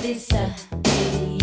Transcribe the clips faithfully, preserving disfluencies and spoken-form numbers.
vista, baby.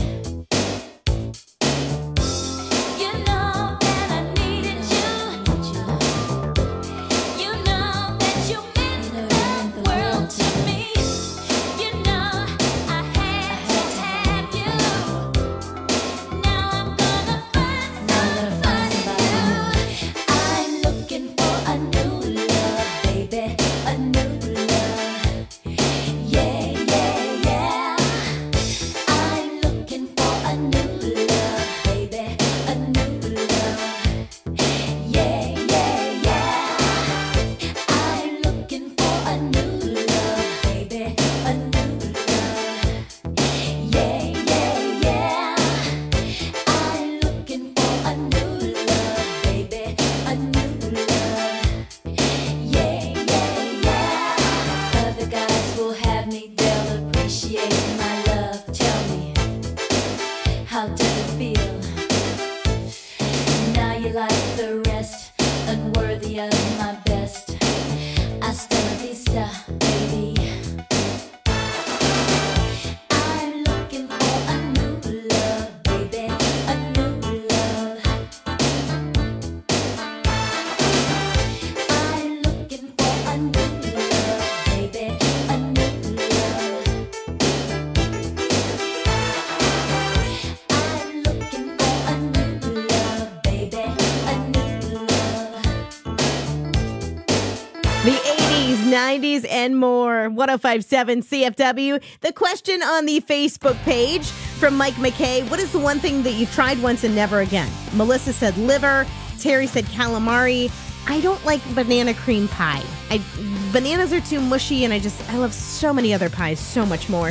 nineties and more. one oh five point seven C F W. The question on the Facebook page from Mike McKay. What is the one thing that you tried once and never again? Melissa said liver. Terry said calamari. I don't like banana cream pie. I bananas are too mushy, and I just, I love so many other pies so much more.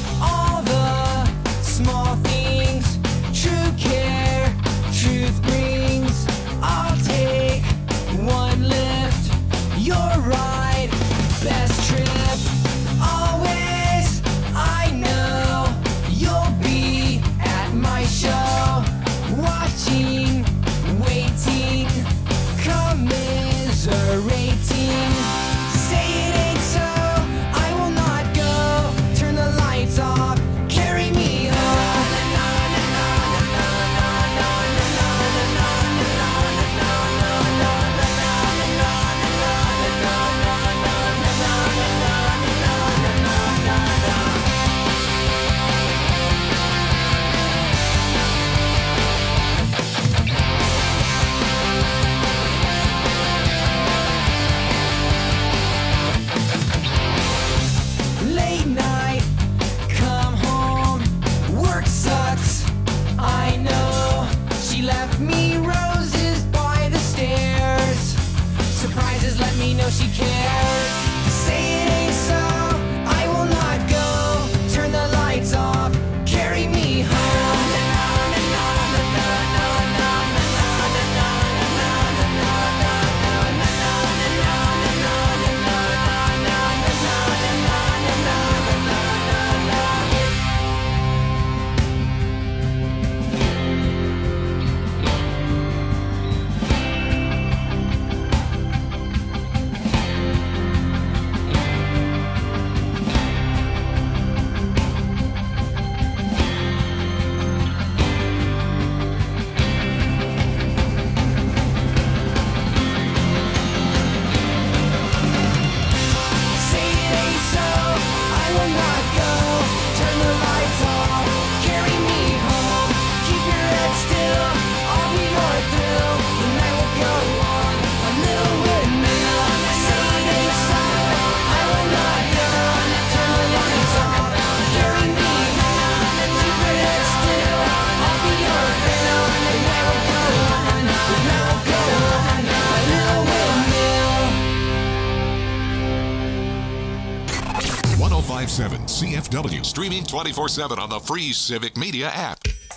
All the small things, true care, truth brings. I'll take one lift. You're right, best trip. Always, I know you'll be at my show, watching, waiting, commiserating. Say it ain't so, I will not go. Turn the lights off, carry me home. Late night, come home, work sucks, I know. She left me roses by the stairs. Surprises let me know she cares. Say it ain't so, I will not go. Turn the lights off, carry me home. Say it ain't so, I will not go. Turn the lights off, carry me home. Keep your head still, I'll be your thrill. The night will go on, a little windmill. Say it ain't so, I will not go. Turn the lights off, carry me home. Keep your head still, I'll be your thrill. The night will go on, the night will go on, a little windmill. one oh five point seven C F W, streaming twenty-four seven on the free Civic Media app.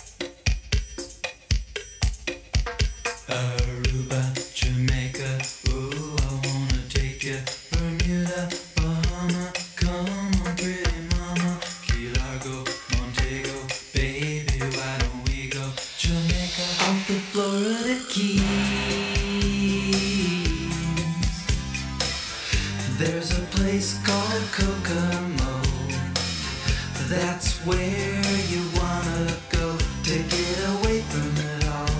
Aruba, Jamaica, ooh, I wanna take you. Bermuda, Bahama, come on, pretty mama. Key Largo, Montego, baby, why don't we go? Jamaica, off the Florida Keys. There's a place called Kokomo That's where you wanna go to get away from it all.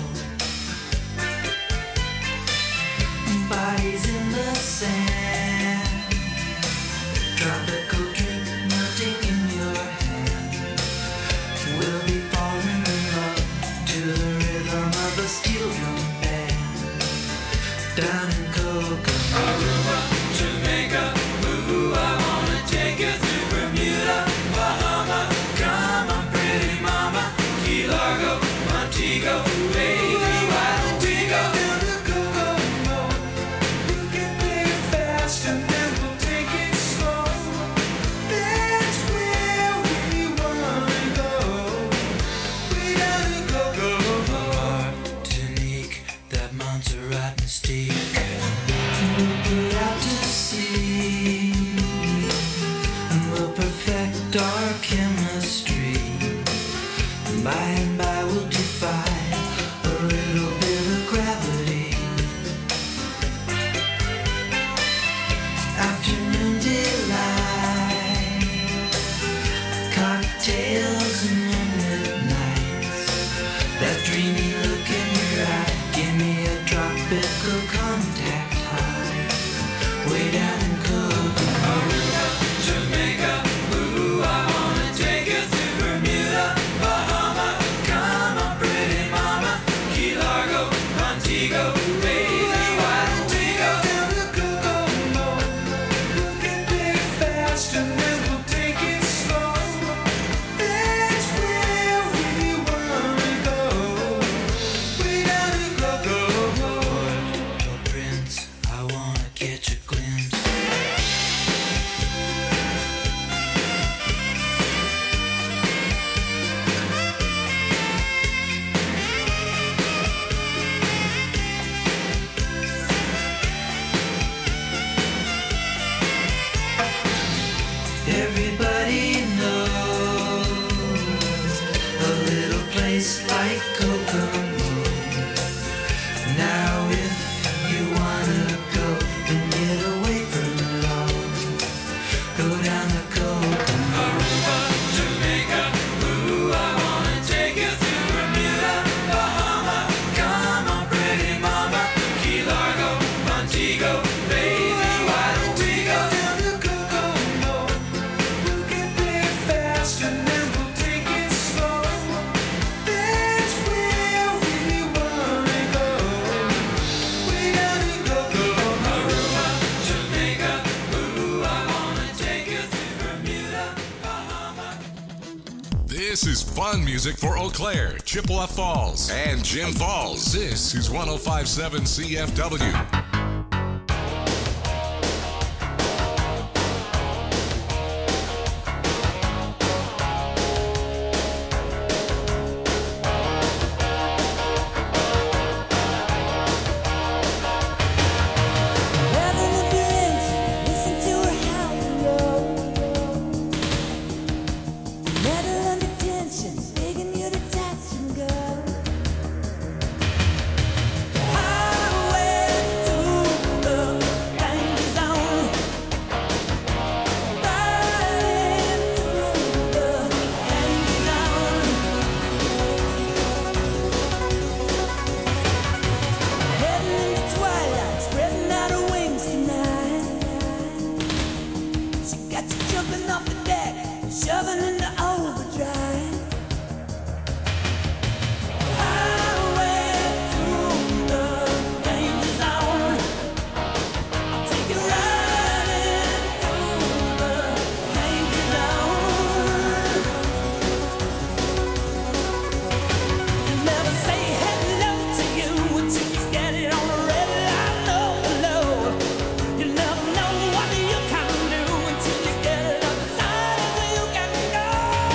Bodies in the sand, tropical drink melting in your hand. We'll be falling in love to the rhythm of a steel drum band. Down in Kokomo, Aruba, Jamaica, ooh, I wanna take you through Bermuda, Bahama, come on pretty mama, Key Largo, Montego, baby, why don't we go down to Kokomo? You can play fast and then we'll take it slow. That's where we wanna go. Way down to Kokomo. Martinique, that Montserrat mystique. We'll put out to sea and we'll perfect our chemistry. By and by we'll defy a little bit of gravity. Afternoon delight, cocktails and moonlit nights. That dreamy look in your eye, give me a tropical contact high. Way down in Kokomo, Aruba, Jamaica, ooh, I wanna take you through Bermuda, Bahama, come on pretty mama, Key Largo, Montego, baby, why don't we go down to Kokomo? You can play fast and then we'll take it slow. That's where we wanna go. Way down to Kokomo. Puerto Prince, I wanna catch a glimpse. Everybody knows a little place like Kokomo. Now if you wanna go and get away from it all, go down to Kokomo, Aruba, Jamaica, ooh, I wanna take you through Bermuda, Bahama, come on pretty mama, Key Largo, Montego, baby, why don't we go down to Kokomo? You can play fast and then we'll take it slow. That's where we wanna go. Way down to Kokomo, Aruba, Jamaica, ooh, I wanna take you through Bermuda, Bahama. This is fun music for Eau Claire, Chippewa Falls, and Jim Falls. This is one oh five point seven C F W. Having a drink, listen to her howl and roll. Metal under tension, begging you to touch and go. Highway to the danger zone. Riding through the danger zone. Heading in the twilight, spreading out her wings tonight. She got you jumping off the deck, shoving into overdrive. Highway through the danger zone. I'll take you riding through the danger zone. Never say hello to you until you get it on the red line, low, low. You never know what you can do until you get it on the line, and you can go.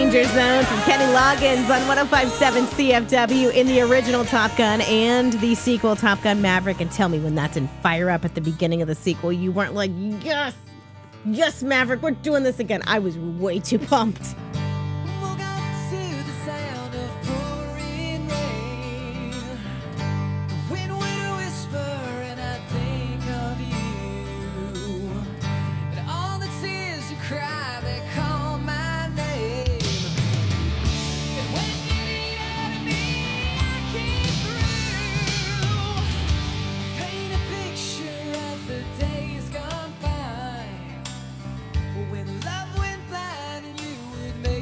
Danger Zone from Kenny Loggins on one oh five point seven C F W in the original Top Gun and the sequel Top Gun Maverick. And tell me when that didn't fire up at the beginning of the sequel, you weren't like, yes, yes, Maverick, we're doing this again. I was way too pumped. Woke up to the sound of pouring rain. The wind would whisper and I'd think of you. And all the tears you cry, they call my name. And when you need out of me, I came through. Paint a picture of the days gone by. When love went blind and you would make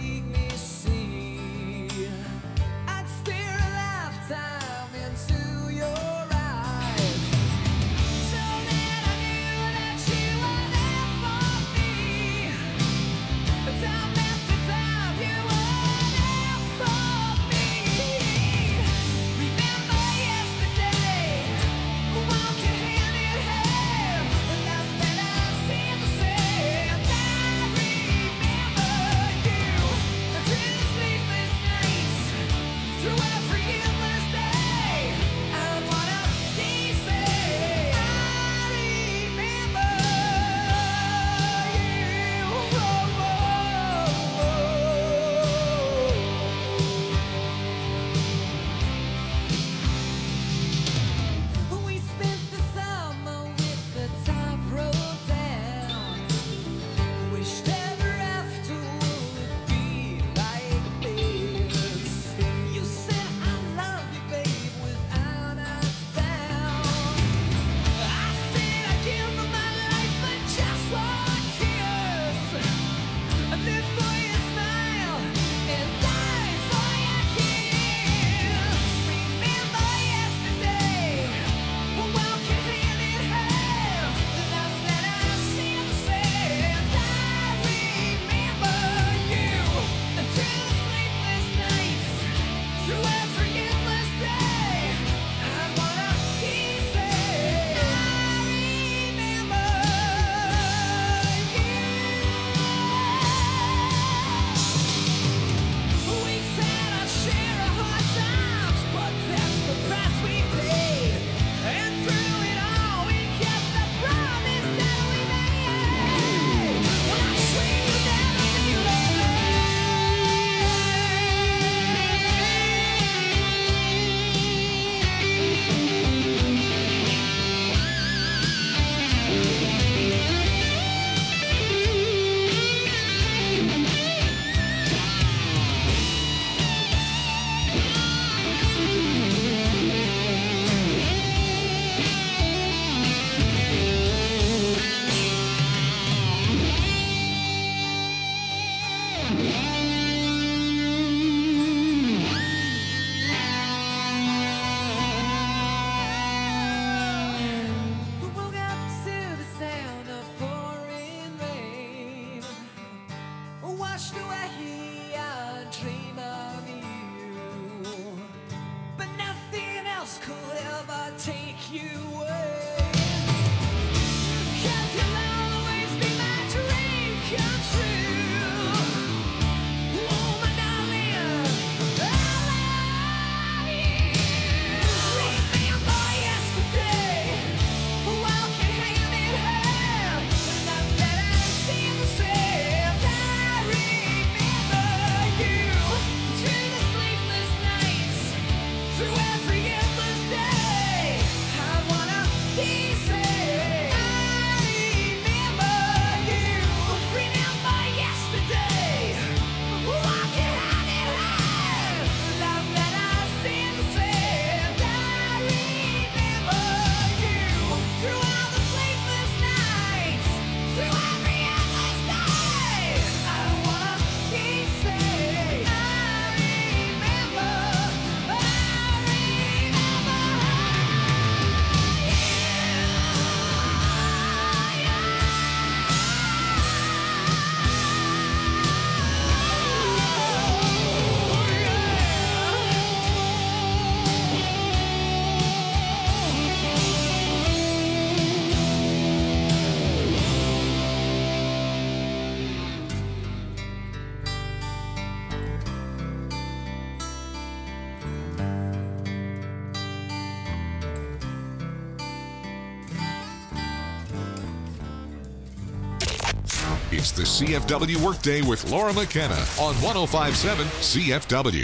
is the C F W Workday with Laura McKenna on one oh five point seven C F W.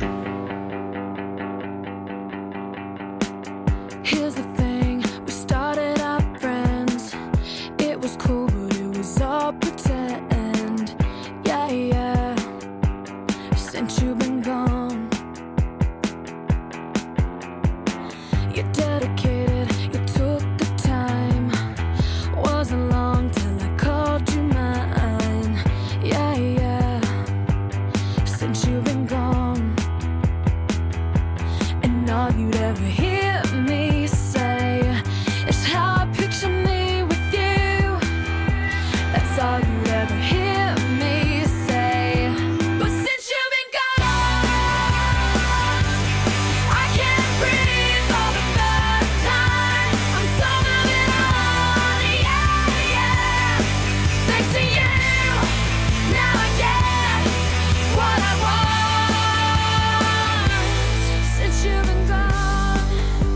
Here's the thing, we started out friends. It was cool, but it was all pretend. Yeah, yeah. Since you've been gone, you're dedicated, you took the time. Wasn't long till I called you mine. Yeah, yeah. Since you've been gone, and all you'd ever hear me say is how I picture me with you. That's all you'd ever hear me say. But since you've been gone, I can't breathe for the first time. I'm so moving on, yeah, yeah. Thanks to you, now I get what I want. Since you've been gone,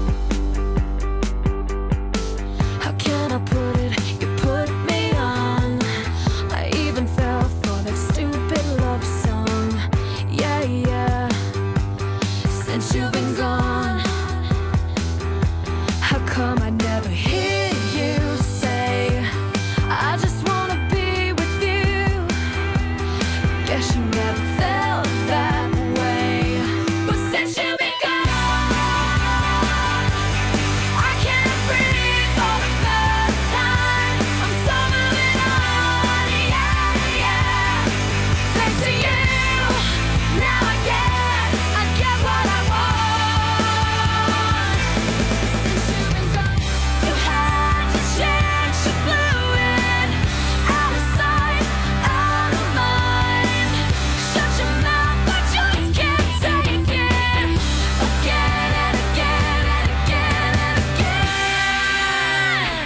how can I put it? You put me on. I even fell for that stupid love song. Yeah, yeah. Since you've been gone, how come I never hear you say, I just wanna be with you? Guess you never felt that way. But since you've been gone, I can't breathe for the first time. I'm so moving on, yeah, yeah. Thanks to you, now I get, I get what I want. Since you've been gone, you had to change, you blew it. Out of sight, out of mind. Shut your mouth, I just can't take it. Again and again and again and again.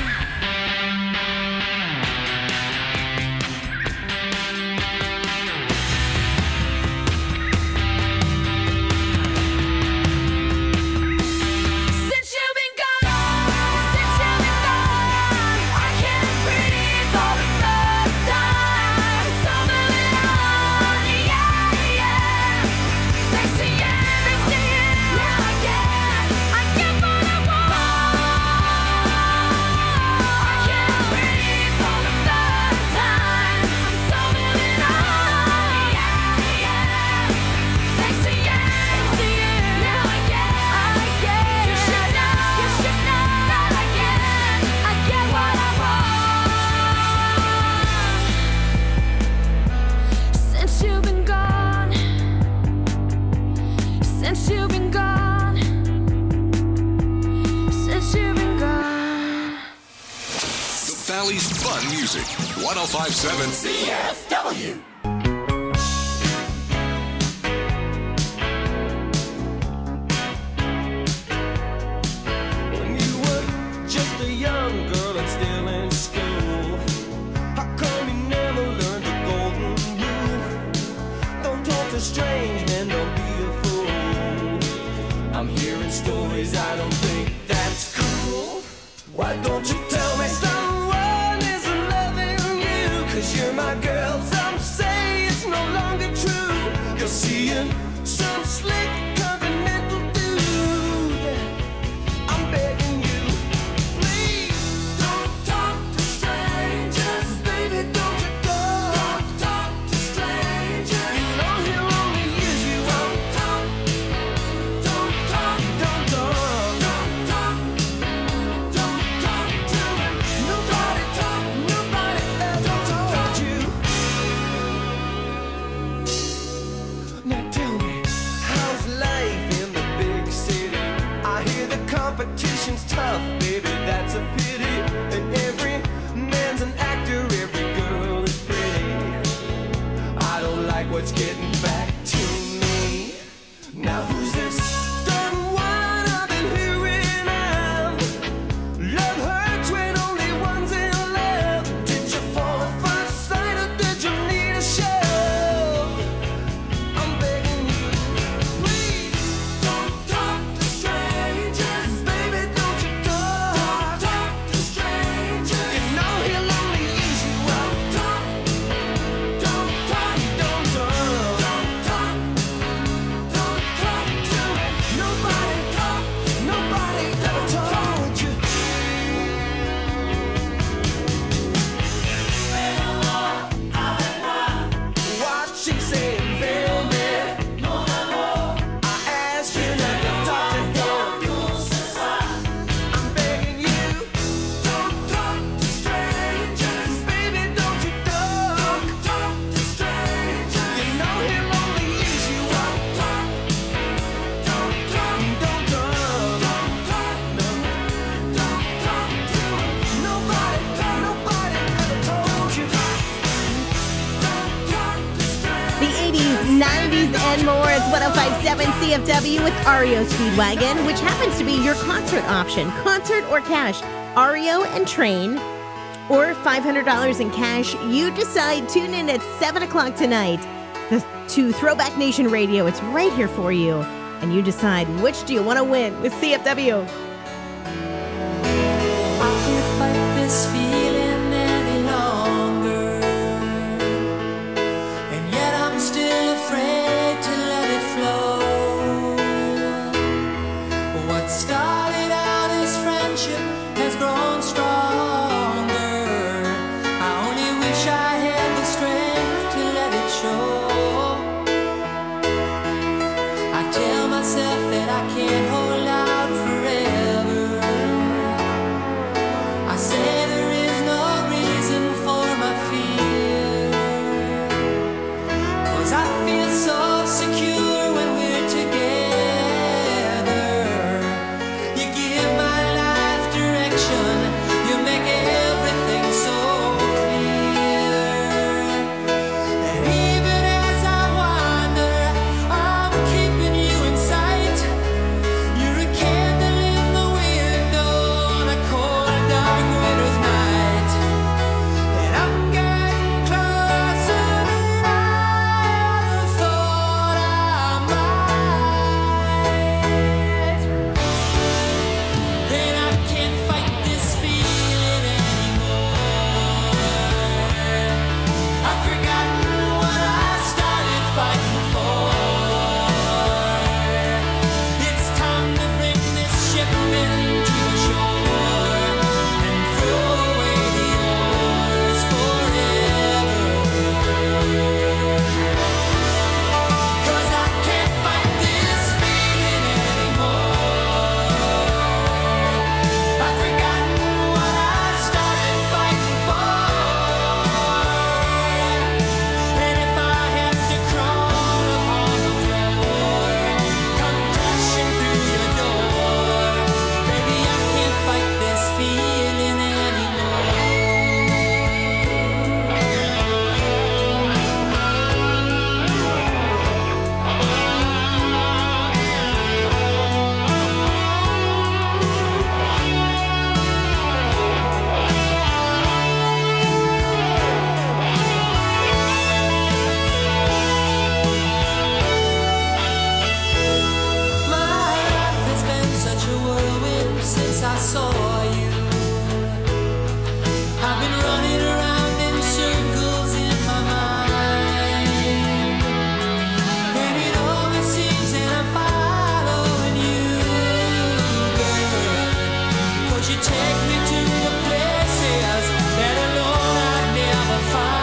Since you've been gone, since you've been gone, I can't breathe for the first time. So moving on, yeah, yeah. Thanks to you, thanks to you, now I get, I get what I want. I can't breathe for the first time. I'm so moving on, yeah, yeah. Thanks to you, thanks to you, now I get, I get. You should know, you should know that I get, I get what I want. Since you've been gone, since you've been gone, since you've been gone. The Valley's fun music. one oh five point seven C F W. When you were just a young girl and still in school, how come you never learned the golden rule? Don't talk to strange men, don't be a fool. I'm hearing stories, I don't think that's cool. Why don't you tell me someone isn't loving you? Cause you're my girl, some say it's no longer true. You're seeing some slick continental dude. I'm begging you, please don't talk to strangers, baby, don't you go. Don't talk to strangers. You know he'll only use you. Don't talk, don't talk, don't talk, don't talk, don't talk to him. Nobody talk, nobody ever told you. Now tell me, how's life? It's one oh five point seven C F W with R E O Speedwagon, which happens to be your concert option. Concert or cash. R E O and Train, or five hundred dollars in cash. You decide. Tune in at seven o'clock tonight to Throwback Nation Radio. It's right here for you. And you decide which do you want to win with C F W. I can't fight this feeling any longer, and yet I'm still afraid to let it flow. What started out as friendship has grown stronger. I only wish I had the strength to let it show. I tell myself that I can't hold out forever. I say there is no reason for my fear, 'cause I feel so secure when we're together. You give my life direction, you make everything so clear. And even as I wander, I'm keeping you in sight. You're a candle in the window on a cold, dark winter's night. And I'm getting closer than I ever thought I might. And I can't fight this feeling anymore. I've forgotten what I started fighting for. It's time to bring this ship into the shore and throw away the oars forever. 'Cause I can't fight this feeling anymore. I've forgotten what I started fighting for. And if I have to crawl upon the floor, come crashing through your door, baby, I can't fight this feeling anymore. My life has been such a whirlwind since I saw you. I've been running around in circles in my mind, and it always seems that I'm following you, girl. 'Cause you take me to the places that alone I'd never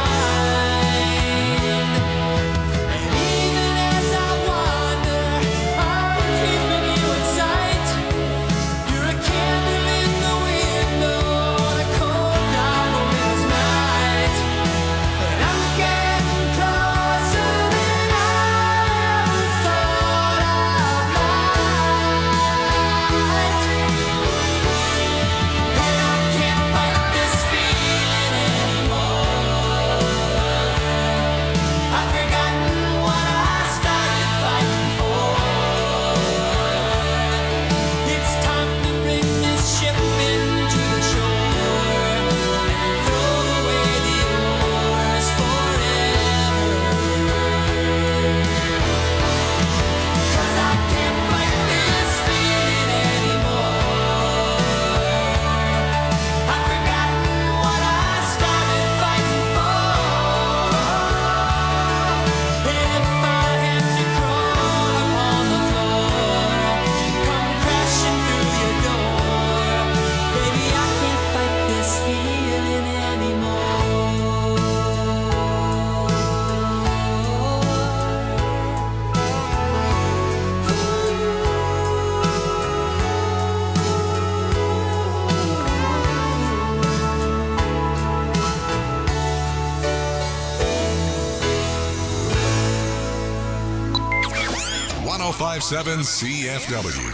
find. And even as I wander, I'm keeping you in sight. You're a candle in the window on a cold, dark winter's night. And I'm getting closer than I ever thought I might. And I can't fight this feeling anymore. I've forgotten what I started fighting for. It's time to bring this ship into the shore and throw away the oars forever. 'Cause I can't fight this feeling anymore. I've forgotten what I started fighting for. And if I have to crawl upon the floor, come crashing through your door, baby, I can't fight this feeling one oh five point seven C F W.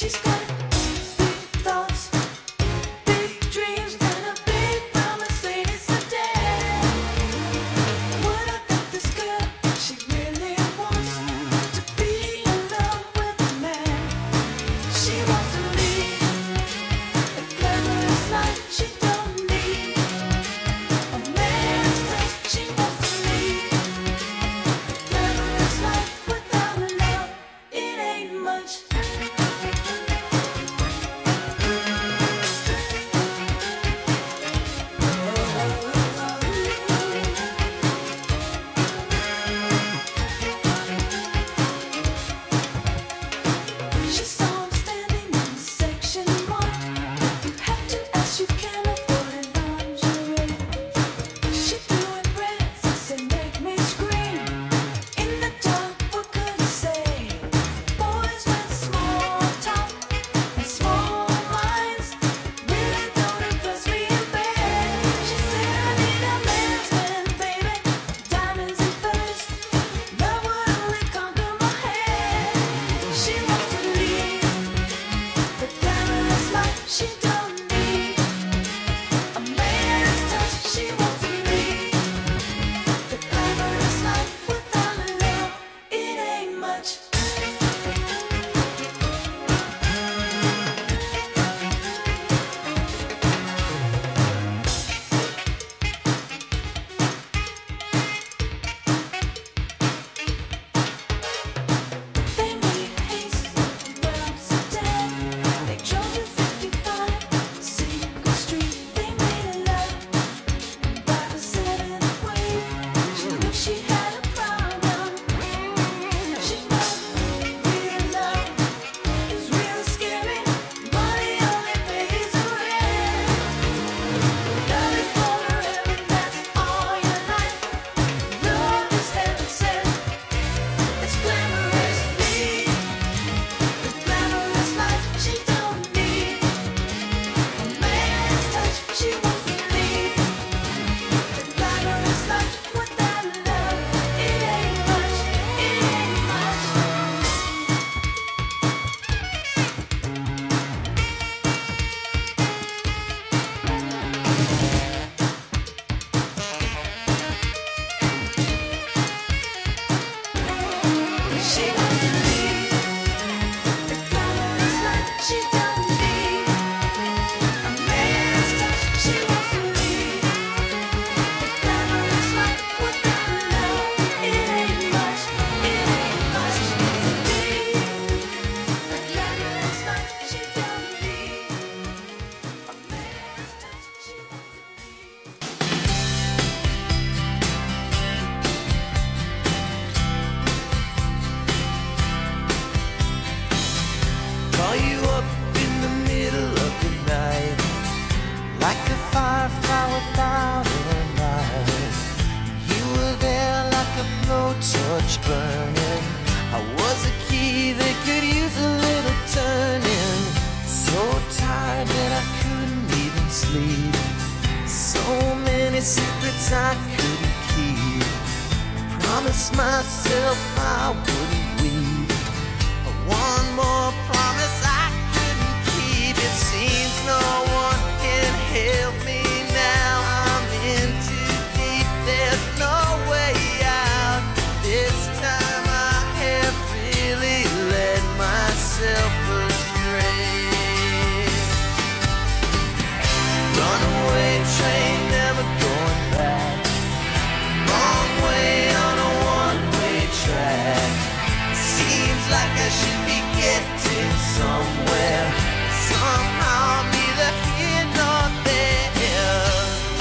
She's got big thoughts, big dreams, and a big Mercedes sedan. When I met this girl, she really wants to be in love with a man. She wants to lead a glamorous life. She don't need a man's touch. She wants to lead a glamorous life without love. It ain't much. She saw him standing in section one. If you have to ask, you can afford it, lingerie. She threw in breaths and said, "Make me scream." In the dark, what could you say? Boys with small talk and small minds really don't impress me in bed. She said, "I need a man's man, baby. Diamonds and furs. Love would only conquer my head." She wants to lead the glamorous life. She don't need a man's touch. She wants to lead the glamorous life without love. It ain't much. They made haste where I'm sedan. They drove to fifty-five Secret Street. They made love by the seventh wave. She knew she had a problem. She knew real love is real scary. Money only pays the rent. Love is forever, that's all your life. Love is heaven sent. It's glamorous, lead the glamorous life. She don't need a man's touch. She wants to lead the glamorous life without love. It ain't much, it ain't much. She wants to lead the glamorous life. She don't need a man's touch. She wants to lead the glamorous life without love. It ain't much, it ain't much. Lead the glamorous life. She don't need a man's touch. She wants to lead. Call you up in the middle of the night, like a firefly without a light. You were there like a blowtorch burning. I was a key that could use a little turning. So tired that I couldn't even sleep. So many secrets I couldn't keep. Promised myself I wouldn't weep. One more promise I couldn't keep. It seems no one can help me now. I'm in too deep. There's no way out. This time I have really led myself astray. Runaway train, never going back. Wrong way on a one-way track. Seems like I should be getting somewhere. Somehow I'm neither here nor there.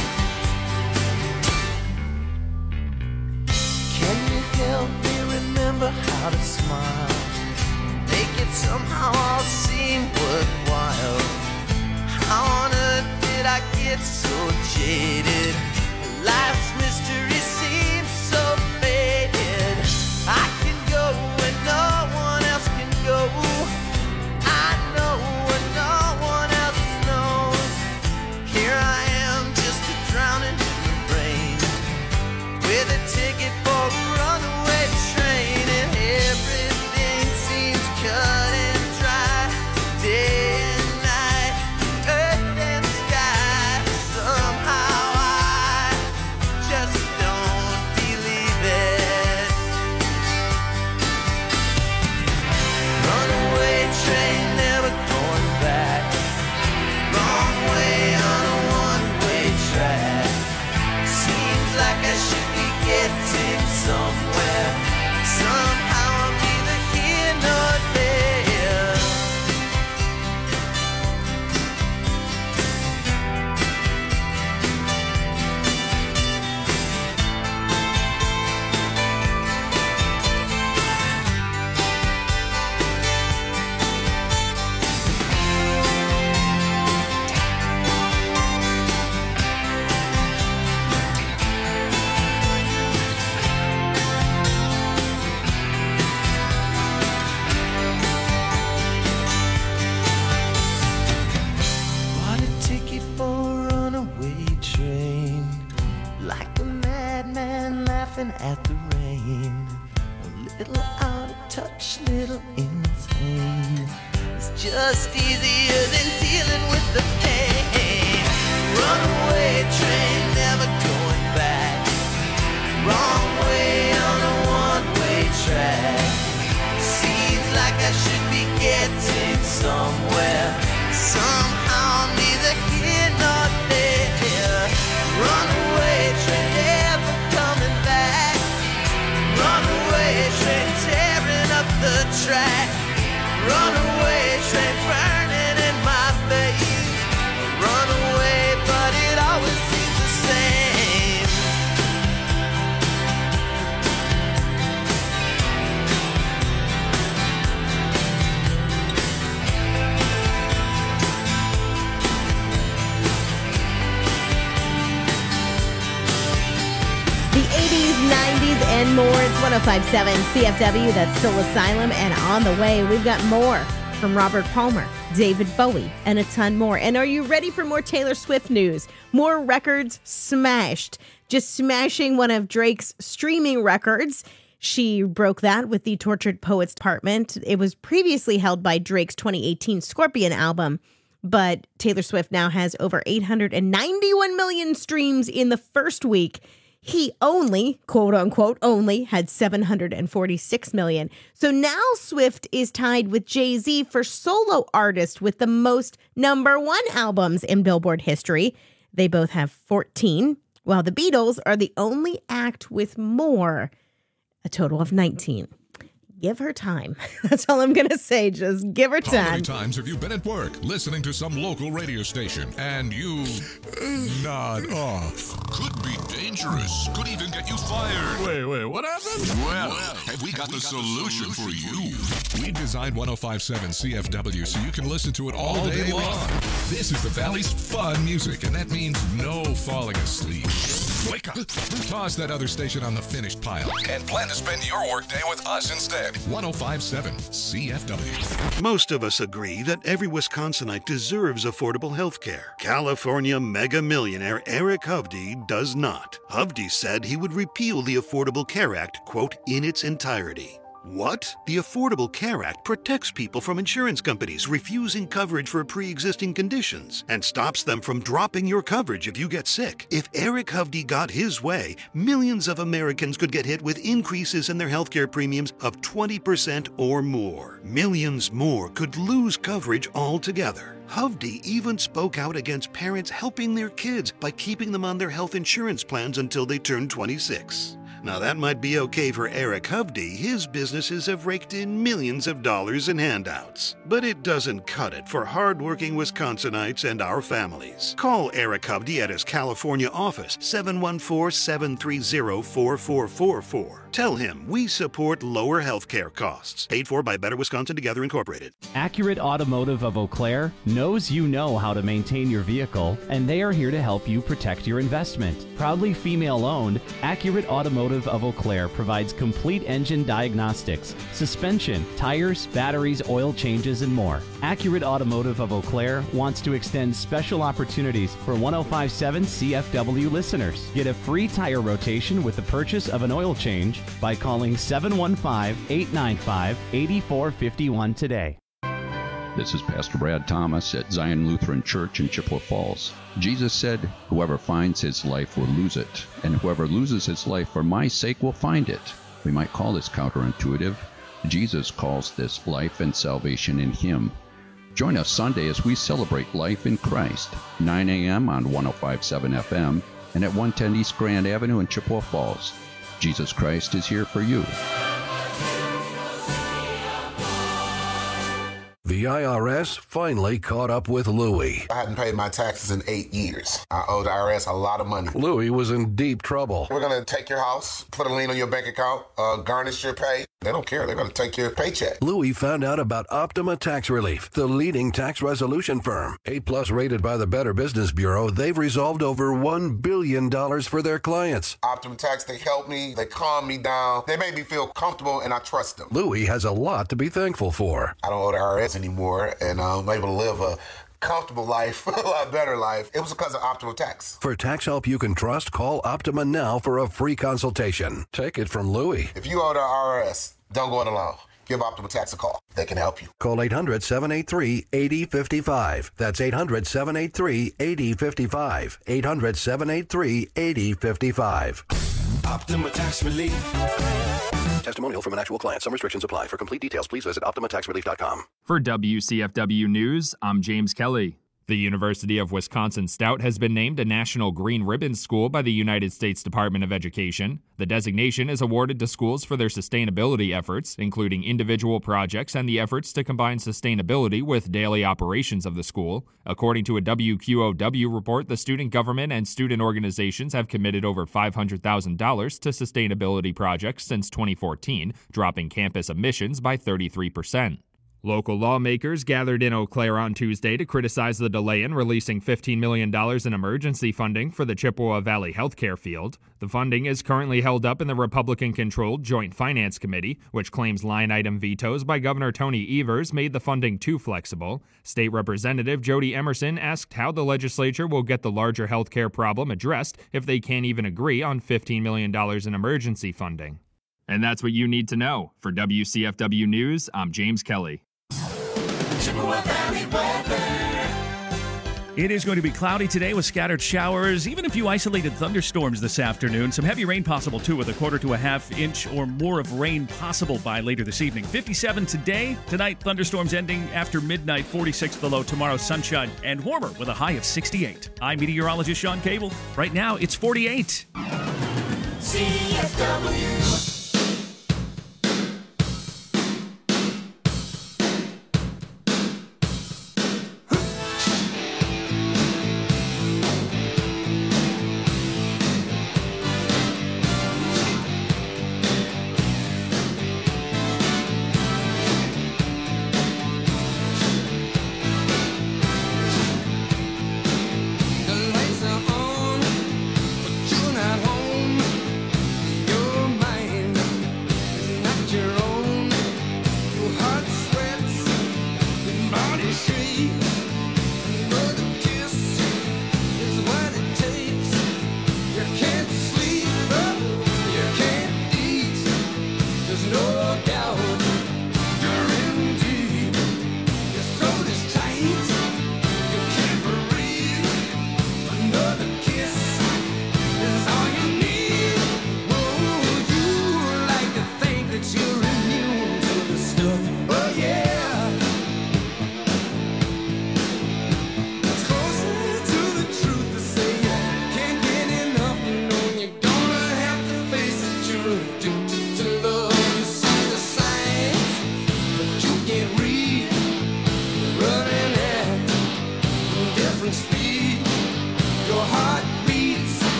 Can you help me remember how to smile? Make it somehow all seem worthwhile. How on earth did I get so jaded? Life's mystery seems so faded. I can go where no one else can go. I know what no one else knows. Here I am, just a drowning in the rain, with a ticket for a runaway train, and everything seems cut and dry. just easier than dealing with the pain. Runaway train, never going back. Wrong way on a one-way track. Seems like I should be getting somewhere. Somehow neither here nor there. Runaway train, never coming back. Runaway train, tearing up the track. Runaway train, burning in my face. Runaway, but it always seems the same. The eighties, nineties, and more. It's one oh five point seven C F W. That's Soul Asylum. And on the way, we've got more from Robert Palmer, David Bowie, and a ton more. And are you ready for more Taylor Swift news? More records smashed. Just smashing one of Drake's streaming records. She broke that with the Tortured Poets Department. It was previously held by Drake's twenty eighteen Scorpion album. But Taylor Swift now has over eight hundred ninety-one million streams in the first week. He only, quote unquote, only had seven hundred forty-six million. So now Swift is tied with Jay-Z for solo artist with the most number one albums in Billboard history. They both have fourteen, while the Beatles are the only act with more, a total of nineteen. Give her time. That's all I'm going to say. Just give her How time. many times have you been at work listening to some local radio station and you nod off? Could be dangerous. Could even get you fired. Wait, wait, what happened? Well, have we got the solution for you? We designed one oh five point seven C F W so you can listen to it all day long. This is the Valley's fun music, and that means no falling asleep. Wake up. Toss that other station on the finished pile and plan to spend your workday with us instead. one oh five point seven C F W. Most of us agree that every Wisconsinite deserves affordable health care. California mega millionaire Eric Hovde does not. Hovde said he would repeal the Affordable Care Act, quote, in its entirety. What? The Affordable Care Act protects people from insurance companies refusing coverage for pre-existing conditions and stops them from dropping your coverage if you get sick. If Eric Hovde got his way, millions of Americans could get hit with increases in their healthcare premiums of twenty percent or more. Millions more could lose coverage altogether. Hovde even spoke out against parents helping their kids by keeping them on their health insurance plans until they turn twenty-six. Now that might be okay for Eric Hovde. His businesses have raked in millions of dollars in handouts. But it doesn't cut it for hardworking Wisconsinites and our families. Call Eric Hovde at his California office, seven one four, seven three zero, four four four four. Tell him we support lower health care costs. Paid for by Better Wisconsin Together Incorporated. Accurate Automotive of Eau Claire knows you know how to maintain your vehicle, and they are here to help you protect your investment. Proudly female-owned, Accurate Automotive of Eau Claire provides complete engine diagnostics, suspension, tires, batteries, oil changes, and more. Accurate Automotive of Eau Claire wants to extend special opportunities for one oh five point seven C F W listeners. Get a free tire rotation with the purchase of an oil change by calling seven one five, eight nine five, eight four five one today. This is Pastor Brad Thomas at Zion Lutheran Church in Chippewa Falls. Jesus said, "Whoever finds his life will lose it, and whoever loses his life for my sake will find it." We might call this counterintuitive. Jesus calls this life and salvation in him. Join us Sunday as we celebrate life in Christ, nine a.m. on one oh five point seven F M and at one ten East Grand Avenue in Chippewa Falls. Jesus Christ is here for you. The I R S finally caught up with Louie. I hadn't paid my taxes in eight years. I owed the I R S a lot of money. Louie was in deep trouble. We're going to take your house, put a lien on your bank account, uh, garnish your pay. They don't care. They're going to take your paycheck. Louie found out about Optima Tax Relief, the leading tax resolution firm. A-plus rated by the Better Business Bureau, they've resolved over one billion dollars for their clients. Optima Tax, they helped me. They calmed me down. They made me feel comfortable, and I trust them. Louie has a lot to be thankful for. I don't owe the I R S anymore, and I'm able to live a comfortable life, a lot better life. It was because of Optima Tax. For tax help you can trust, call Optima now for a free consultation. Take it from Louie. If you owe the I R S, don't go it alone. give Optima Tax a call. They can help you. Call eight hundred, seven eight three, eight zero five five. That's eight hundred, seven eight three, eight zero five five. eight hundred, seven eight three, eight zero five five. Optima Tax Relief. Testimonial from an actual client. Some restrictions apply. For complete details, please visit optima tax relief dot com. For W C F W News, I'm James Kelly. The University of Wisconsin-Stout has been named a National Green Ribbon School by the United States Department of Education. The designation is awarded to schools for their sustainability efforts, including individual projects and the efforts to combine sustainability with daily operations of the school. According to a W Q O W report, the student government and student organizations have committed over five hundred thousand dollars to sustainability projects since twenty fourteen, dropping campus emissions by thirty-three percent. Local lawmakers gathered in Eau Claire on Tuesday to criticize the delay in releasing fifteen million dollars in emergency funding for the Chippewa Valley healthcare field. The funding is currently held up in the Republican-controlled Joint Finance Committee, which claims line-item vetoes by Governor Tony Evers made the funding too flexible. State Representative Jody Emerson asked how the legislature will get the larger healthcare problem addressed if they can't even agree on fifteen million dollars in emergency funding. And that's what you need to know. For W C F W News, I'm James Kelly. Chippewa Valley weather. It is going to be cloudy today with scattered showers, even a few isolated thunderstorms this afternoon. Some heavy rain possible, too, with a quarter to a half inch or more of rain possible by later this evening. fifty-seven today. Tonight, thunderstorms ending after midnight, forty-six the low. Tomorrow, sunshine and warmer with a high of sixty-eight. I'm meteorologist Sean Cable. Right now, it's forty-eight. C F W.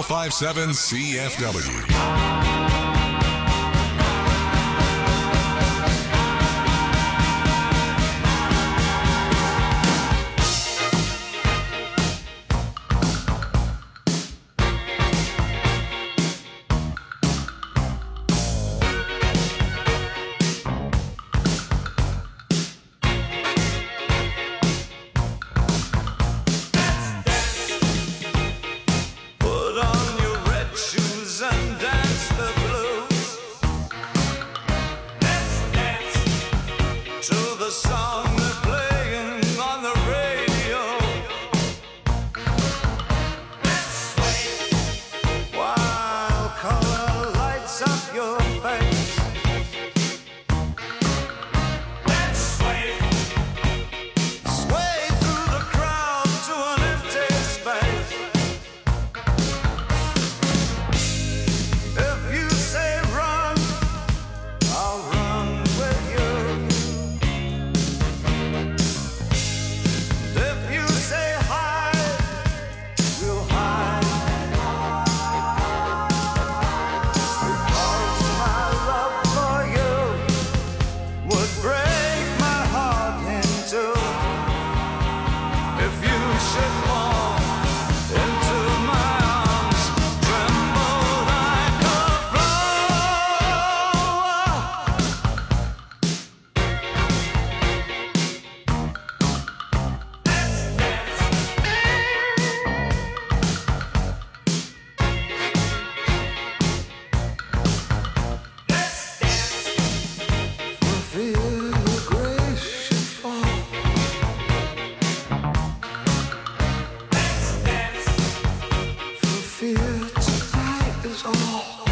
oh five point seven C F W. Put on your red shoes and dance the blues. Let's dance to the song they're playing on the radio. Let's sway while color lights up your face. Let's sway, sway through the crowd to an empty space. If you say run, I'll run with you. If you say hide, we'll hide. Because my love for you would break my heart in two. If you should fall into my arms, tremble like a feel your grace should fall. For fear tonight is all.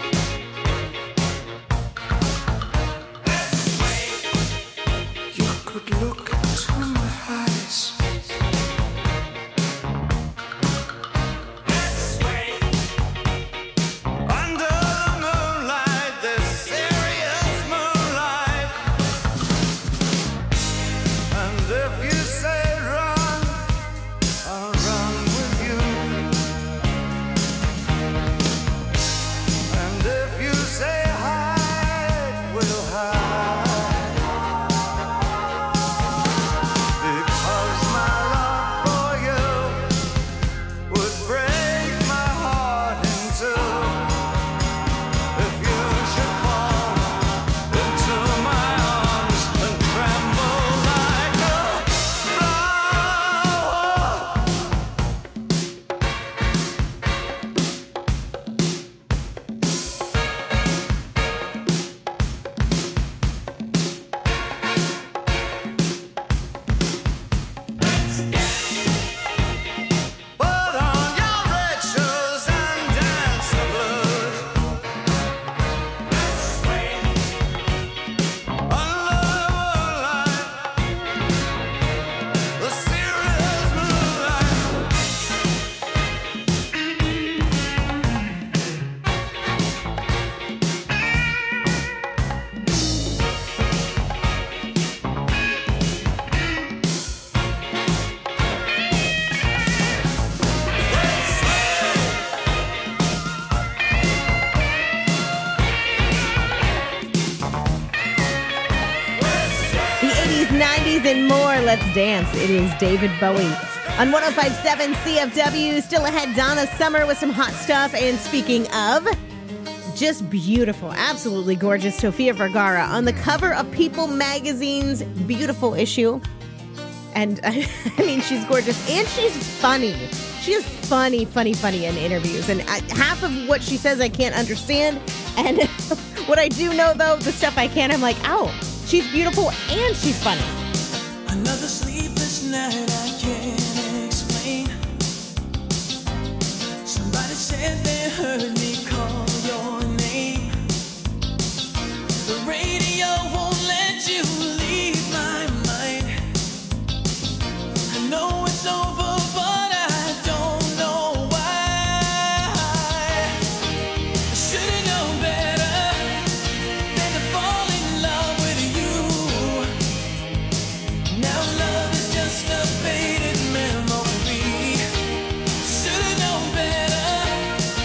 You could look into my eyes. Under the moonlight, this serious moonlight. And if you say run, I'll run with you. And if you say hide, we'll hide. Because my love for you would break my heart in two. If you should fall into my arms and tremble like a flower. Put on your red shoes and dance the blues. Under the serious moonlight. The eighties, nineties, and more. Let's dance. It is David Bowie. On one oh five point seven C F W, still ahead, Donna Summer with some hot stuff. And speaking of, just beautiful, absolutely gorgeous, Sofia Vergara on the cover of People magazine's beautiful issue. And I, I mean, she's gorgeous and she's funny. She is funny, funny, funny in interviews. And I, half of what she says I can't understand. And what I do know, though, the stuff I can, I'm like, oh, she's beautiful and she's funny. Another sleepless night I can't explain. Somebody said they heard me call your name. The radio won't let you leave my mind. I know it's over, but I don't know why. I should've known better than to fall in love with you. Now love is just a faded memory. Should've known better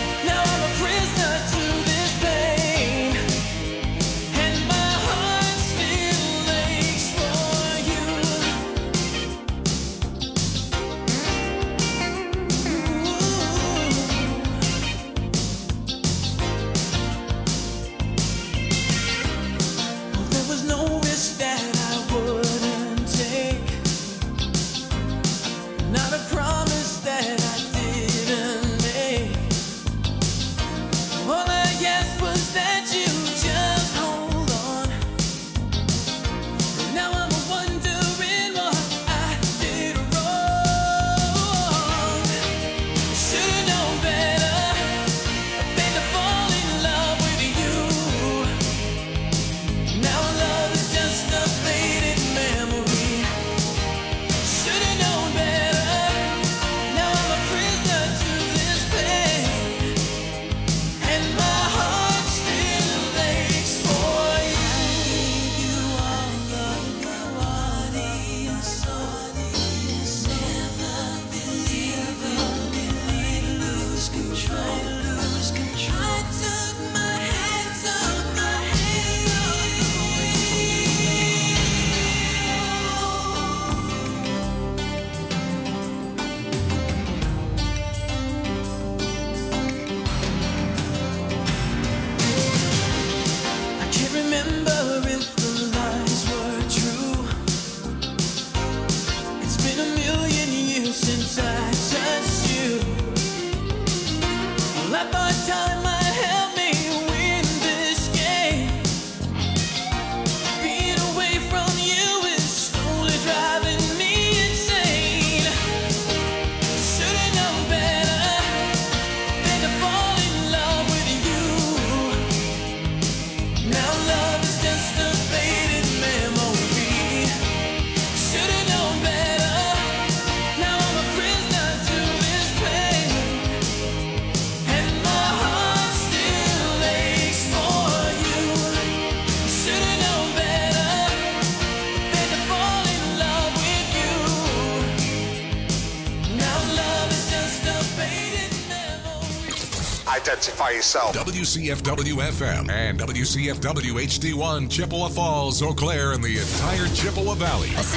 identify yourself. W C F W F M and W C F W H D one, Chippewa Falls, Eau Claire, and the entire Chippewa Valley.